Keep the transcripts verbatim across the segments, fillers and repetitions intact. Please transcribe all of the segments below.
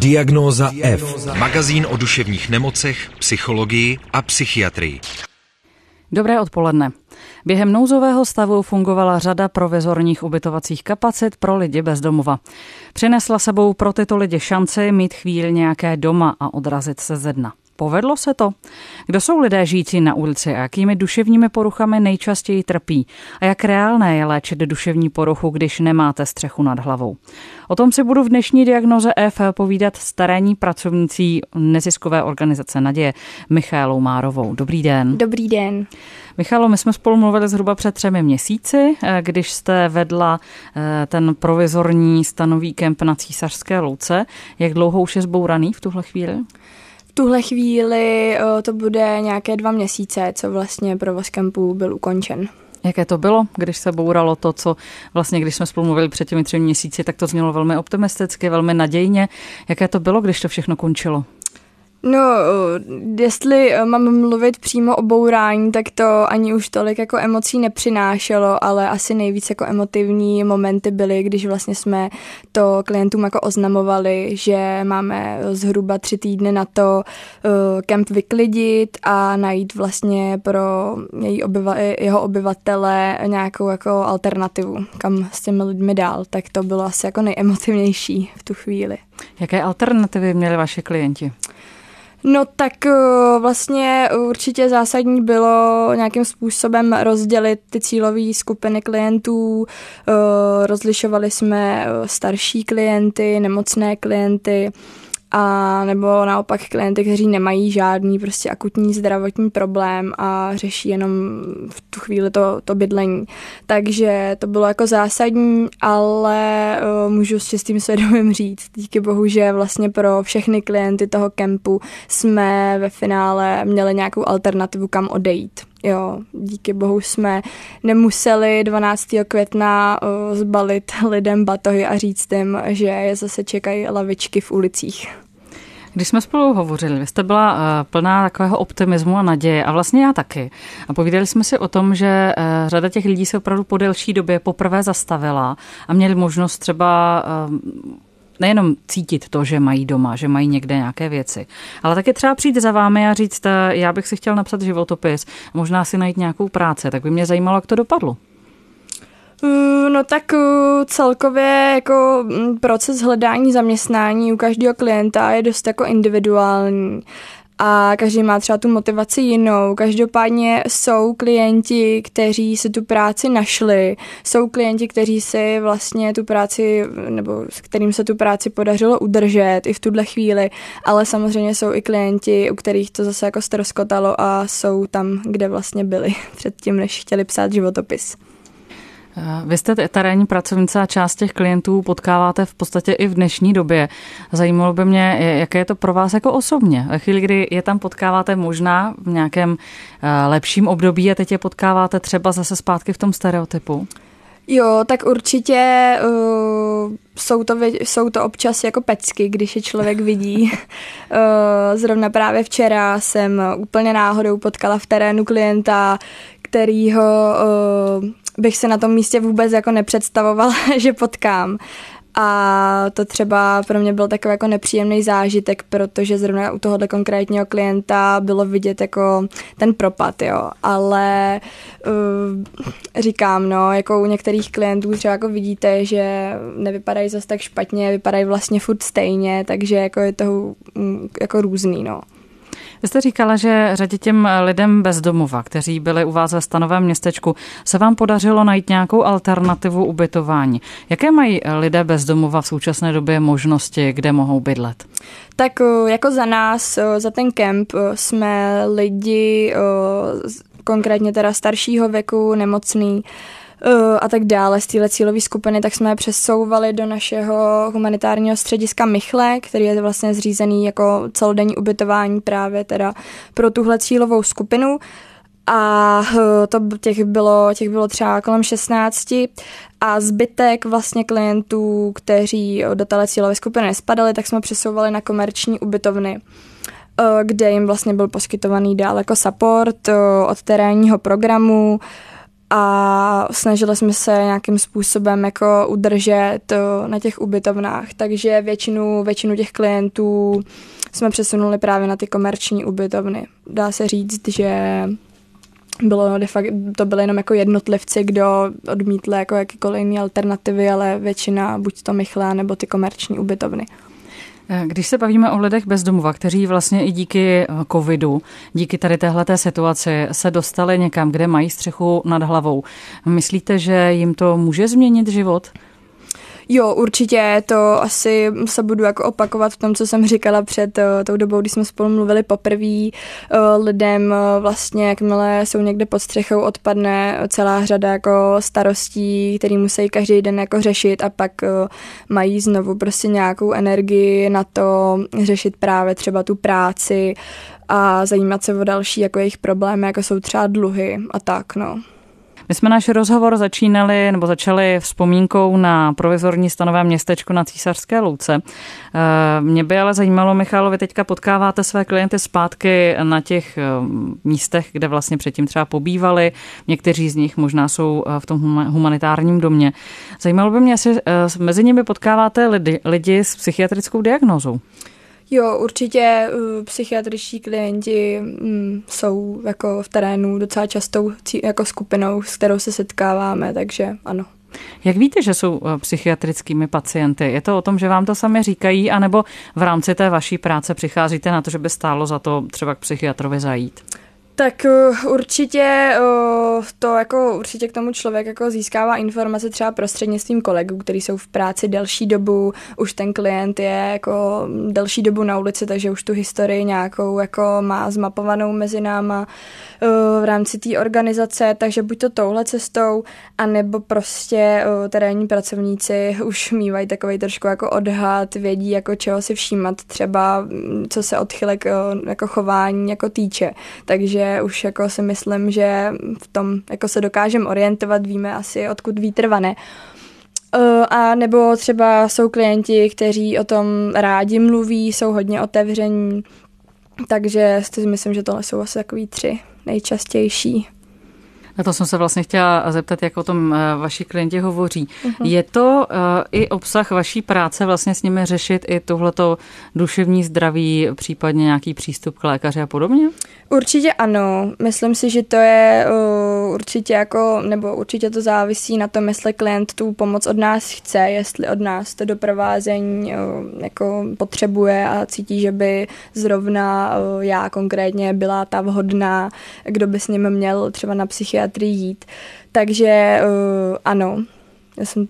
Diagnóza F. Magazín o duševních nemocech, psychologii a psychiatrii. Dobré odpoledne. Během nouzového stavu fungovala řada provizorních ubytovacích kapacit pro lidi bez domova. Přinesla sebou pro tyto lidi šanci mít chvíli nějaké doma a odrazit se ze dna. Povedlo se to? Kdo jsou lidé žijící na ulici a jakými duševními poruchami nejčastěji trpí? A jak reálné je léčit duševní poruchu, když nemáte střechu nad hlavou? O tom si budu v dnešní Diagnóze F povídat s terénní pracovnicí neziskové organizace Naděje Michaelou Márovou. Dobrý den. Dobrý den. Michalo, my jsme spolu mluvili zhruba před třemi měsíci, když jste vedla ten provizorní stanový kemp na Císařské louce. Jak dlouho už je zbouraný v tuhle chvíli? V tuhle chvíli to bude nějaké dva měsíce, co vlastně provoz kempu byl ukončen. Jaké to bylo, když se bouralo to, co vlastně, když jsme spolu mluvili před těmi třemi měsíci, tak to znělo velmi optimisticky, velmi nadějně. Jaké to bylo, když to všechno končilo? No, jestli mám mluvit přímo o bourání, tak to ani už tolik jako emocí nepřinášelo, ale asi nejvíc jako emotivní momenty byly, když vlastně jsme to klientům jako oznamovali, že máme zhruba tři týdny na to kemp vyklidit a najít vlastně pro její obyva, jeho obyvatele nějakou jako alternativu, kam s těmi lidmi dál. Tak to bylo asi jako nejemotivnější v tu chvíli. Jaké alternativy měli vaši klienti? No tak vlastně určitě zásadní bylo nějakým způsobem rozdělit ty cílové skupiny klientů. Rozlišovali jsme starší klienty, nemocné klienty, a nebo naopak klienty, kteří nemají žádný prostě akutní zdravotní problém a řeší jenom v tu chvíli to, to bydlení. Takže to bylo jako zásadní, ale uh, můžu s čistým svědomím říct, díky bohu, že vlastně pro všechny klienty toho kempu jsme ve finále měli nějakou alternativu, kam odejít. Jo, díky bohu jsme nemuseli dvanáctého května uh, zbalit lidem batohy a říct jim, že je zase čekají lavičky v ulicích. Když jsme spolu hovořili, vy jste byla uh, plná takového optimismu a naděje a vlastně já taky. A povídali jsme si o tom, že uh, řada těch lidí se opravdu po delší době poprvé zastavila a měli možnost třeba uh, nejenom cítit to, že mají doma, že mají někde nějaké věci, ale taky třeba přijít za vámi a říct, já bych si chtěl napsat životopis, možná si najít nějakou práci, tak by mě zajímalo, jak to dopadlo. No tak celkově jako proces hledání zaměstnání u každého klienta je dost jako individuální. A každý má třeba tu motivaci jinou. Každopádně jsou klienti, kteří si tu práci našli, jsou klienti, kteří si vlastně tu práci, nebo s kterým se tu práci podařilo udržet i v tuhle chvíli, ale samozřejmě jsou i klienti, u kterých to zase jako ztroskotalo a jsou tam, kde vlastně byli předtím, než chtěli psát životopis. Vy jste terénní pracovnice a část těch klientů potkáváte v podstatě i v dnešní době. Zajímalo by mě, jaké je to pro vás jako osobně. Ve chvíli, kdy je tam potkáváte možná v nějakém lepším období a teď je potkáváte třeba zase zpátky v tom stereotypu? Jo, tak určitě uh, jsou, to, jsou to občas jako pecky, když je člověk vidí. uh, zrovna právě včera jsem úplně náhodou potkala v terénu klienta, kterýho uh, bych se na tom místě vůbec jako nepředstavovala, že potkám. A to třeba pro mě byl takový jako nepříjemný zážitek, protože zrovna u tohohle konkrétního klienta bylo vidět jako ten propad, jo. Ale uh, říkám, no, jako u některých klientů třeba jako vidíte, že nevypadají zase tak špatně, vypadají vlastně furt stejně, takže jako je to jako různý, no. Vy jste říkala, že řadě těm lidem bez domova, kteří byli u vás ve stanovém městečku, se vám podařilo najít nějakou alternativu ubytování. Jaké mají lidé bez domova v současné době možnosti, kde mohou bydlet? Tak jako za nás, za ten kemp jsme lidi, konkrétně teda staršího věku, nemocný, a tak dále z téhle cílové skupiny, tak jsme je přesouvali do našeho humanitárního střediska Michle, který je vlastně zřízený jako celodenní ubytování právě teda pro tuhle cílovou skupinu. A to těch bylo, těch bylo třeba kolem šestnácti a zbytek vlastně klientů, kteří do téhle cílové skupiny nespadali, tak jsme přesouvali na komerční ubytovny, kde jim vlastně byl poskytovaný dál jako support od terénního programu, a snažili jsme se nějakým způsobem jako udržet na těch ubytovnách, takže většinu, většinu těch klientů jsme přesunuli právě na ty komerční ubytovny. Dá se říct, že bylo de facto, to byly jenom jako jednotlivci, kdo odmítli jako jakýkoliv jiný alternativy, ale většina buď to Michla nebo ty komerční ubytovny. Když se bavíme o lidech bez domova, kteří vlastně i díky covidu, díky tady téhleté situaci se dostali někam, kde mají střechu nad hlavou, myslíte, že jim to může změnit život? Jo, určitě, to asi se budu jako opakovat v tom, co jsem říkala před uh, tou dobou, když jsme spolu mluvili poprvé. Uh, lidem uh, vlastně, jakmile jsou někde pod střechou, odpadne celá řada jako starostí, který musí každý den jako řešit a pak uh, mají znovu prostě nějakou energii na to řešit právě třeba tu práci a zajímat se o další jako jejich problémy, jako jsou třeba dluhy a tak, no. My jsme náš rozhovor začínali nebo začali vzpomínkou na provizorní stanové městečko na Císařské louce. Mě by ale zajímalo, Michalo, vy teďka potkáváte své klienty zpátky na těch místech, kde vlastně předtím třeba pobývali. Někteří z nich možná jsou v tom humanitárním domě. Zajímalo by mě, jestli mezi nimi potkáváte lidi, lidi s psychiatrickou diagnózou. Jo, určitě uh, psychiatričtí klienti um, jsou jako v terénu docela častou jako skupinou, s kterou se setkáváme, takže ano. Jak víte, že jsou psychiatrickými pacienty? Je to o tom, že vám to sami říkají, anebo v rámci té vaší práce přicházíte na to, že by stálo za to třeba k psychiatrovi zajít? Tak určitě to jako určitě k tomu člověk jako získává informace třeba prostřednictvím kolegů, kteří jsou v práci delší dobu, už ten klient je jako delší dobu na ulici, takže už tu historii nějakou jako má zmapovanou mezi náma v rámci té organizace, takže buď to touhle cestou, anebo prostě terénní pracovníci už mývají takovej trošku jako odhad, vědí jako čeho si všímat, třeba co se odchylek jako chování jako týče, takže už jako si myslím, že v tom jako se dokážeme orientovat, víme asi odkud vítr vane. A nebo třeba jsou klienti, kteří o tom rádi mluví, jsou hodně otevření, takže si myslím, že tohle jsou asi takový tři nejčastější. Na to jsem se vlastně chtěla zeptat, jak o tom vaši klienti hovoří. Uh-huh. Je to uh, i obsah vaší práce vlastně s nimi řešit i tohleto duševní zdraví, případně nějaký přístup k lékaři a podobně? Určitě ano. Myslím si, že to je uh, určitě jako, nebo určitě to závisí na tom, jestli klient tu pomoc od nás chce, jestli od nás to doprovázení uh, jako potřebuje a cítí, že by zrovna uh, já konkrétně byla ta vhodná, kdo by s ním měl třeba na psychiatrii jít. Takže uh, ano. Já jsem...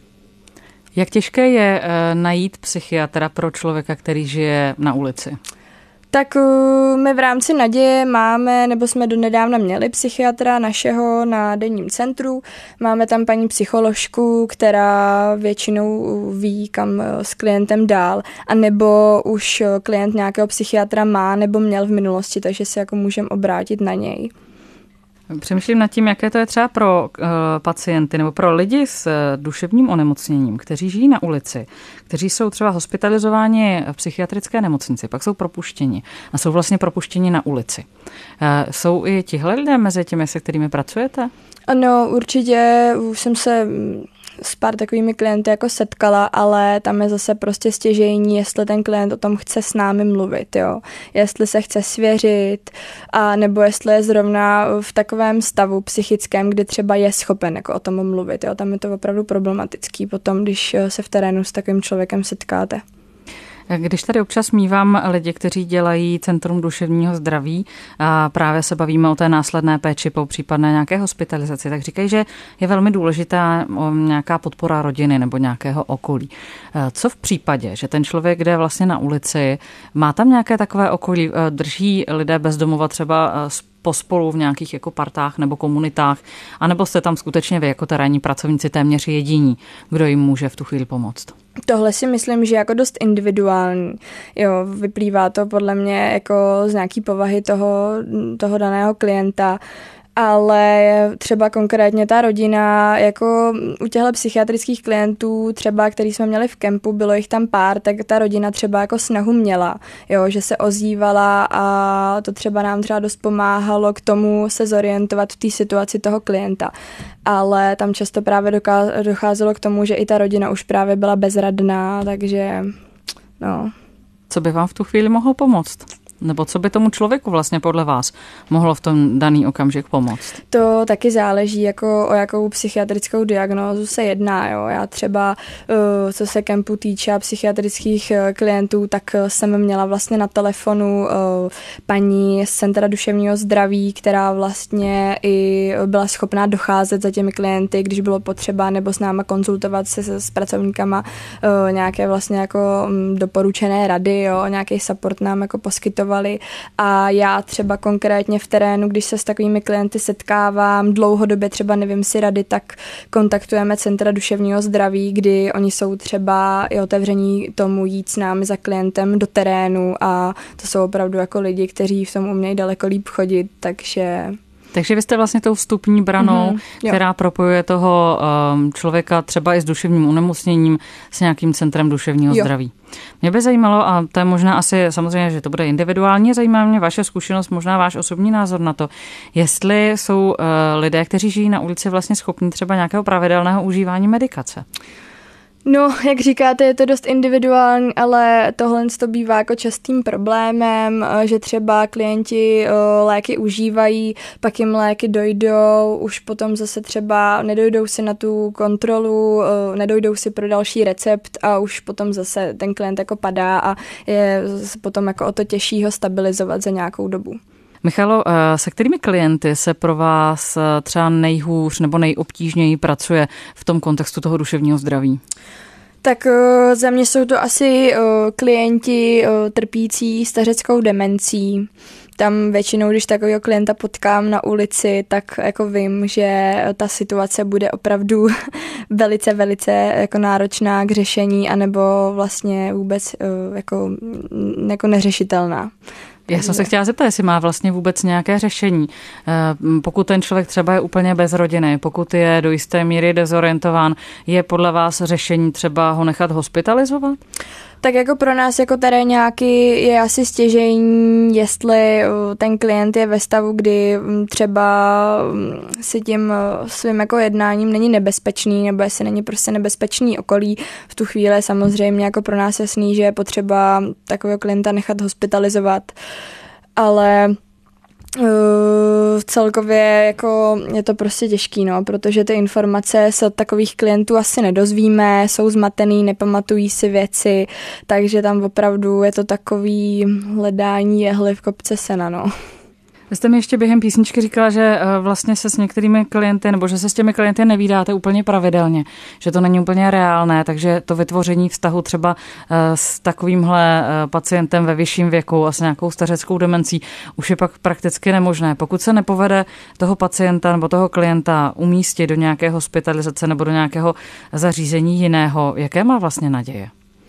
Jak těžké je uh, najít psychiatra pro člověka, který žije na ulici? Tak uh, my v rámci Naděje máme, nebo jsme donedávna měli psychiatra našeho na denním centru. Máme tam paní psycholožku, která většinou ví, kam s klientem dál. A nebo už klient nějakého psychiatra má nebo měl v minulosti, takže se jako můžeme obrátit na něj. Přemýšlím nad tím, jaké to je třeba pro uh, pacienty nebo pro lidi s uh, duševním onemocněním, kteří žijí na ulici, kteří jsou třeba hospitalizováni v psychiatrické nemocnici, pak jsou propuštěni a jsou vlastně propuštěni na ulici. Uh, jsou i tihle lidé mezi těmi, se kterými pracujete? Ano, určitě už jsem se s pár takovými klienty jako setkala, ale tam je zase prostě stěžejní, jestli ten klient o tom chce s námi mluvit, jo. Jestli se chce svěřit, a nebo jestli je zrovna v takovém stavu psychickém, kdy třeba je schopen jako o tom mluvit, jo. Tam je to opravdu problematický potom, když se v terénu s takovým člověkem setkáte. Když tady občas mívám lidi, kteří dělají Centrum duševního zdraví a právě se bavíme o té následné péči po případné nějaké hospitalizaci, tak říkají, že je velmi důležitá nějaká podpora rodiny nebo nějakého okolí. Co v případě, že ten člověk jde vlastně na ulici, má tam nějaké takové okolí, drží lidé bez domova třeba pospolu v nějakých jako partách nebo komunitách, anebo jste tam skutečně vy jako terénní pracovníci téměř jediní, kdo jim může v tu chvíli pomoct? Tohle si myslím, že jako dost individuální. Jo, vyplývá to podle mě jako z nějaký povahy toho, toho daného klienta ale třeba konkrétně ta rodina, jako u těchto psychiatrických klientů třeba, který jsme měli v kempu, bylo jich tam pár, tak ta rodina třeba jako snahu měla, jo, že se ozývala a to třeba nám třeba dost pomáhalo k tomu se zorientovat v té situaci toho klienta. Ale tam často právě docházelo k tomu, že i ta rodina už právě byla bezradná, takže no. Co by vám v tu chvíli mohlo pomoct? Nebo co by tomu člověku vlastně podle vás mohlo v tom daný okamžik pomoct? To taky záleží, jako o jakou psychiatrickou diagnózu se jedná. Jo. Já třeba, co se kempu týče a psychiatrických klientů, tak jsem měla vlastně na telefonu paní z Centra duševního zdraví, která vlastně i byla schopná docházet za těmi klienty, když bylo potřeba, nebo s náma konzultovat se s pracovníkama nějaké vlastně jako doporučené rady, jo, nějaký support nám jako poskytoval. A já třeba konkrétně v terénu, když se s takovými klienty setkávám, dlouhodobě třeba nevím si rady, tak kontaktujeme Centra duševního zdraví, kdy oni jsou třeba i otevření tomu jít s námi za klientem do terénu a to jsou opravdu jako lidi, kteří v tom umějí daleko líp chodit, takže... Takže vy jste vlastně tou vstupní branou, mm-hmm, která propojuje toho um, člověka třeba i s duševním onemocněním s nějakým centrem duševního jo. zdraví. Mě by zajímalo, a to je možná asi samozřejmě, že to bude individuálně, zajímá mě vaše zkušenost, možná váš osobní názor na to, jestli jsou uh, lidé, kteří žijí na ulici, vlastně schopní třeba nějakého pravidelného užívání medikace. No, jak říkáte, je to dost individuální, ale tohle to bývá jako častým problémem, že třeba klienti léky užívají, pak jim léky dojdou, už potom zase třeba nedojdou si na tu kontrolu, nedojdou si pro další recept a už potom zase ten klient jako padá a je potom jako o to těžší ho stabilizovat za nějakou dobu. Michalo, se kterými klienty se pro vás třeba nejhůř nebo nejobtížněji pracuje v tom kontextu toho duševního zdraví? Tak za mě jsou to asi klienti trpící stařeckou demencí. Tam většinou, když takového klienta potkám na ulici, tak jako vím, že ta situace bude opravdu velice, velice jako náročná k řešení, anebo vlastně vůbec jako, jako neřešitelná. Já jsem se chtěla zeptat, jestli má vlastně vůbec nějaké řešení. Pokud ten člověk třeba je úplně bez rodiny, pokud je do jisté míry dezorientován, je podle vás řešení třeba ho nechat hospitalizovat? Tak jako pro nás jako teréňáky je asi stěžejní, jestli ten klient je ve stavu, kdy třeba si tím svým jako jednáním není nebezpečný, nebo jestli není prostě nebezpečný okolí. V tu chvíli samozřejmě jako pro nás jasný, že je potřeba takového klienta nechat hospitalizovat, ale Uh, celkově jako je to prostě těžký, no, protože ty informace se od takových klientů asi nedozvíme, jsou zmatený, nepamatují si věci, takže tam opravdu je to takový hledání jehly v kopce sena, no. Vy jste mi ještě během písničky říkala, že vlastně se s některými klienty, nebo že se s těmi klienty nevídáte úplně pravidelně, že to není úplně reálné, takže to vytvoření vztahu třeba s takovýmhle pacientem ve vyšším věku a s nějakou stařeckou demencí už je pak prakticky nemožné. Pokud se nepovede toho pacienta nebo toho klienta umístit do nějaké hospitalizace nebo do nějakého zařízení jiného, jaké má vlastně naděje?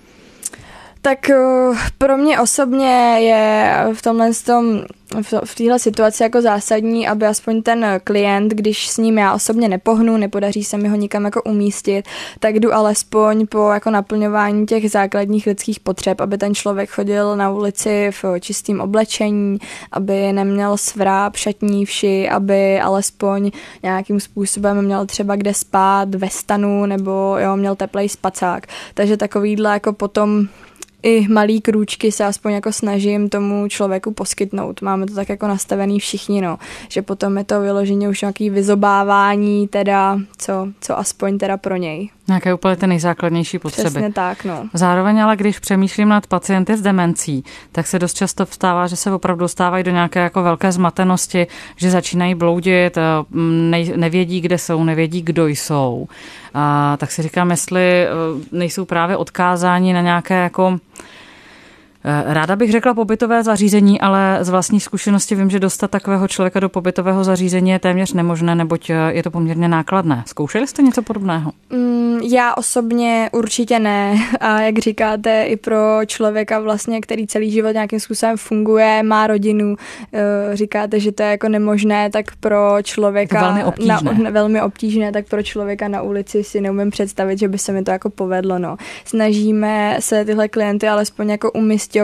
Tak pro mě osobně je v tomhle tom, v téhle situaci jako zásadní, aby aspoň ten klient, když s ním já osobně nepohnu, nepodaří se mi ho nikam jako umístit, tak jdu alespoň po jako naplňování těch základních lidských potřeb, aby ten člověk chodil na ulici v čistém oblečení, aby neměl svráb, šatní vši, aby alespoň nějakým způsobem měl třeba kde spát ve stanu nebo jo, měl teplej spacák. Takže takovýhle jako potom i malý krůčky se aspoň jako snažím tomu člověku poskytnout. Máme to tak jako nastavený všichni, no, že potom je to vyloženě už nějaký vyzobávání, teda, co, co aspoň teda pro něj. Nějaké úplně ty nejzákladnější potřeby. Přesně tak, no. Zároveň ale, když přemýšlím nad pacienty s demencí, tak se dost často vstává, že se opravdu dostávají do nějaké jako velké zmatenosti, že začínají bloudit, nevědí, kde jsou, nevědí, kdo jsou. A tak si říkám, jestli nejsou právě odkázáni na nějaké jako Ráda bych řekla pobytové zařízení, ale z vlastní zkušenosti vím, že dostat takového člověka do pobytového zařízení je téměř nemožné, neboť je to poměrně nákladné. Zkoušeli jste něco podobného? Mm, já osobně určitě ne. A jak říkáte, i pro člověka vlastně, který celý život nějakým způsobem funguje, má rodinu, říkáte, že to je jako nemožné, tak pro člověka velmi obtížné. Na, velmi obtížné, tak pro člověka na ulici si neumím představit, že by se mi to jako povedlo. No. Snažíme se tyhle klienty alespoň jako umístit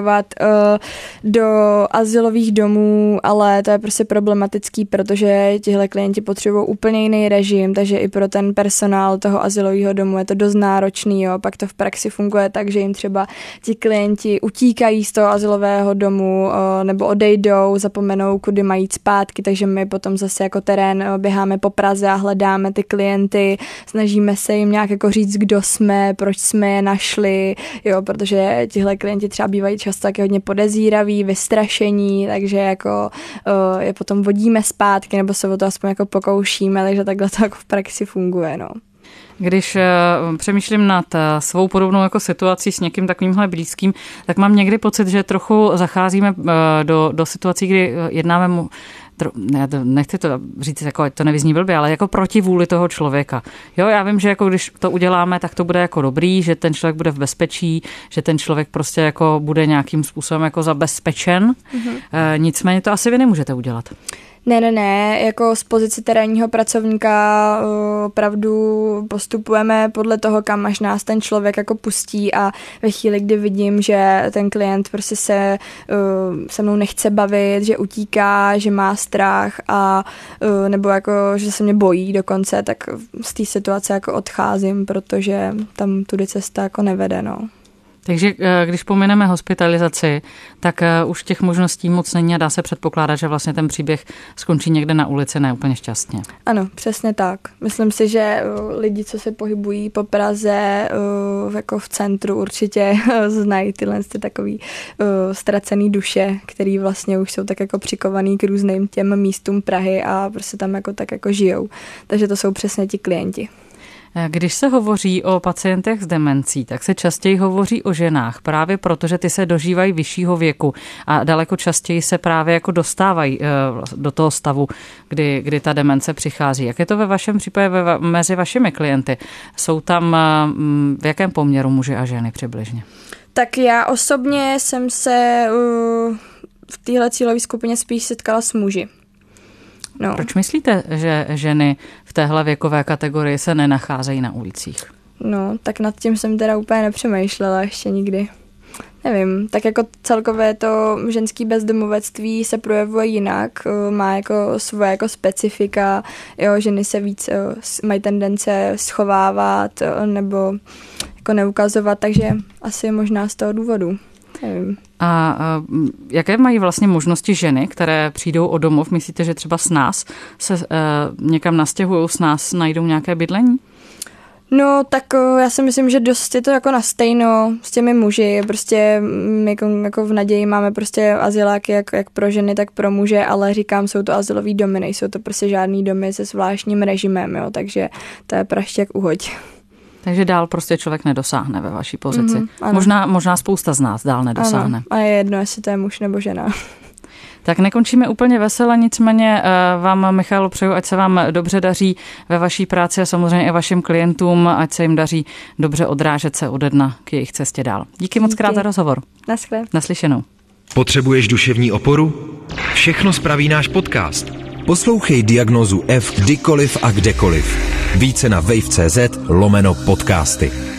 do azylových domů, ale to je prostě problematický, protože tihle klienti potřebují úplně jiný režim, takže i pro ten personál toho azylového domu je to dost náročný, jo. Pak to v praxi funguje tak, že jim třeba ti klienti utíkají z toho azylového domu nebo odejdou, zapomenou, kudy mají jít zpátky, takže my potom zase jako terén běháme po Praze a hledáme ty klienty, snažíme se jim nějak jako říct, kdo jsme, proč jsme je našli, jo, protože tihle klienti třeba bývají často taky hodně podezíraví, vystrašení, takže jako uh, je potom vodíme zpátky, nebo se o to aspoň jako pokoušíme, takže takhle to jako v praxi funguje, no. Když uh, přemýšlím nad uh, svou podobnou jako situací s někým takovýmhle blízkým, tak mám někdy pocit, že trochu zacházíme uh, do, do situací, kdy jednáme mu já nechci to říct, jako to nevyzní blbě, ale jako proti vůli toho člověka. Jo, já vím, že jako když to uděláme, tak to bude jako dobrý, že ten člověk bude v bezpečí, že ten člověk prostě jako bude nějakým způsobem jako zabezpečen. Mm-hmm. E, nicméně to asi vy nemůžete udělat. Ne, ne, ne, jako z pozice terénního pracovníka opravdu postupujeme podle toho, kam až nás ten člověk jako pustí a ve chvíli, kdy vidím, že ten klient prostě se se mnou nechce bavit, že utíká, že má strach a nebo jako, že se mě bojí dokonce, tak z té situace jako odcházím, protože tam tudy cesta jako nevede, no. Takže když pomineme hospitalizaci, tak už těch možností moc není a dá se předpokládat, že vlastně ten příběh skončí někde na ulici ne úplně šťastně. Ano, přesně tak. Myslím si, že lidi, co se pohybují po Praze jako v centru, určitě znají tyhle ty takový ztracený duše, který vlastně už jsou tak jako přikovaný k různým těm místům Prahy a prostě tam jako tak jako žijou. Takže to jsou přesně ti klienti. Když se hovoří o pacientech s demencí, tak se častěji hovoří o ženách, právě protože ty se dožívají vyššího věku a daleko častěji se právě jako dostávají do toho stavu, kdy, kdy ta demence přichází. Jak je to ve vašem případě ve, mezi vašimi klienty? Jsou tam v jakém poměru muži a ženy přibližně? Tak já osobně jsem se uh, v téhle cílové skupině spíš setkala s muži. No. Proč myslíte, že ženy v téhle věkové kategorii se nenacházejí na ulicích? No, tak nad tím jsem teda úplně nepřemýšlela ještě nikdy. Nevím, tak jako celkově to ženský bezdomovectví se projevuje jinak, má jako svoje jako specifika, jo, ženy se víc mají tendence schovávat nebo jako neukazovat, takže asi možná z toho důvodu. Nevím. A, a jaké mají vlastně možnosti ženy, které přijdou o domov? Myslíte, že třeba s nás se e, někam nastěhují, s nás najdou nějaké bydlení? No, tak já si myslím, že dost je to jako na stejno s těmi muži. Prostě my jako, jako v naději máme prostě azyláky jak, jak pro ženy, tak pro muže, ale říkám, jsou to azylový domy, nejsou to prostě žádný domy se zvláštním režimem, jo, takže to je praštěk uhoď. Takže dál prostě člověk nedosáhne ve vaší pozici. Mm-hmm, možná, možná spousta z nás dál nedosáhne. Ano, a je jedno, jestli to je muž nebo žena. Tak nekončíme úplně vesele, nicméně vám, Michailo, přeju, ať se vám dobře daří ve vaší práci a samozřejmě i vašim klientům, ať se jim daří dobře odrážet se ode dna k jejich cestě dál. Díky moc krát za rozhovor. Naschle. Naslyšenou. Potřebuješ duševní oporu? Všechno spraví náš podcast. Poslouchej Diagnózu F kdykoliv a kdekoliv. Více na wave tečka cz lomeno podcasty.